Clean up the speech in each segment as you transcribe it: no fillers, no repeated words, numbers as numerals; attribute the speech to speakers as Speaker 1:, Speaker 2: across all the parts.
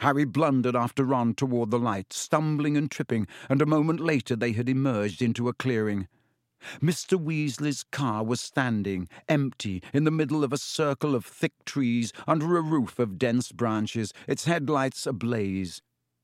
Speaker 1: Harry blundered after Ron toward the light, stumbling and tripping, and a moment later they had emerged into a clearing. Mr. Weasley's car was standing, empty, in the middle of a circle of thick trees under a roof of dense branches, its headlights ablaze.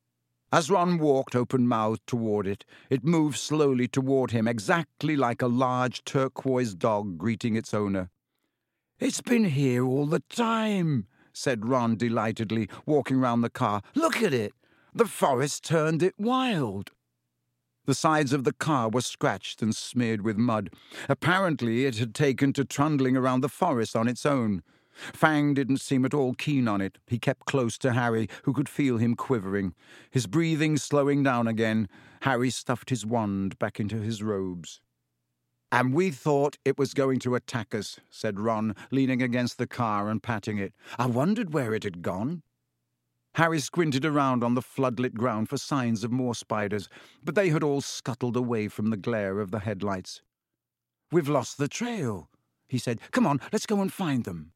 Speaker 1: As Ron walked open-mouthed toward it, it moved slowly toward him, exactly like a large turquoise dog greeting its owner. "It's been here all the time," said Ron delightedly, walking round the car. "Look at it! The forest turned it wild." The sides of the car were scratched and smeared with mud. Apparently it had taken to trundling around the forest on its own. Fang didn't seem at all keen on it. He kept close to Harry, who could feel him quivering. His breathing slowing down again, Harry stuffed his wand back into his robes. "And we thought it was going to attack us," said Ron, leaning against the car and patting it. "I wondered where it had gone." Harry squinted around on the floodlit ground for signs of more spiders, but they had all scuttled away from the glare of the headlights. "We've lost the trail," he said. "Come on, let's go and find them."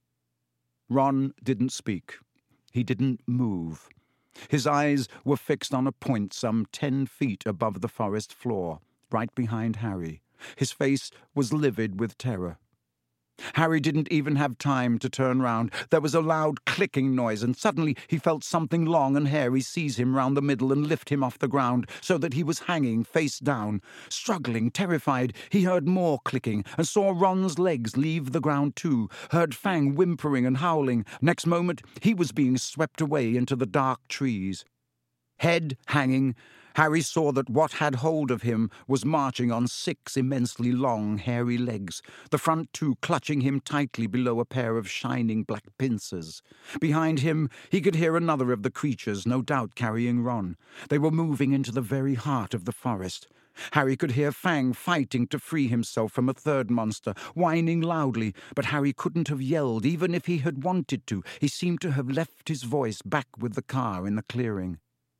Speaker 1: Ron didn't speak. He didn't move. His eyes were fixed on a point some 10 feet above the forest floor, right behind Harry. His face was livid with terror. Harry didn't even have time to turn round. There was a loud clicking noise, and suddenly he felt something long and hairy seize him round the middle and lift him off the ground, so that he was hanging face down. Struggling, terrified, he heard more clicking, and saw Ron's legs leave the ground too, heard Fang whimpering and howling. Next moment, he was being swept away into the dark trees. Head hanging, Harry saw that what had hold of him was marching on 6 immensely long, hairy legs, the front 2 clutching him tightly below a pair of shining black pincers. Behind him, he could hear another of the creatures, no doubt carrying Ron. They were moving into the very heart of the forest. Harry could hear Fang fighting to free himself from a third monster, whining loudly, but Harry couldn't have yelled, even if he had wanted to. He seemed to have left his voice back with the car in the clearing.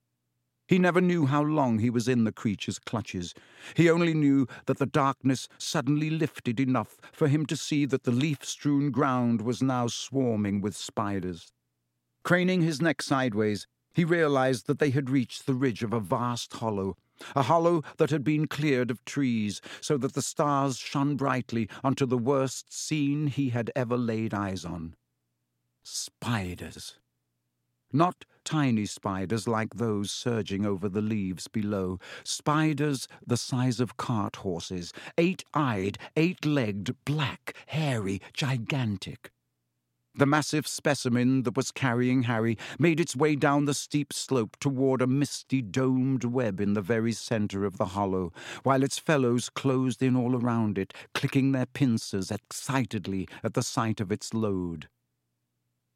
Speaker 1: He never knew how long he was in the creature's clutches. He only knew that the darkness suddenly lifted enough for him to see that the leaf-strewn ground was now swarming with spiders. Craning his neck sideways, he realized that they had reached the ridge of a vast hollow, a hollow that had been cleared of trees, so that the stars shone brightly onto the worst scene he had ever laid eyes on. Spiders. Not tiny spiders like those surging over the leaves below. Spiders the size of cart horses, 8-eyed, 8-legged, black, hairy, gigantic. The massive specimen that was carrying Harry made its way down the steep slope toward a misty domed web in the very center of the hollow, while its fellows closed in all around it, clicking their pincers excitedly at the sight of its load.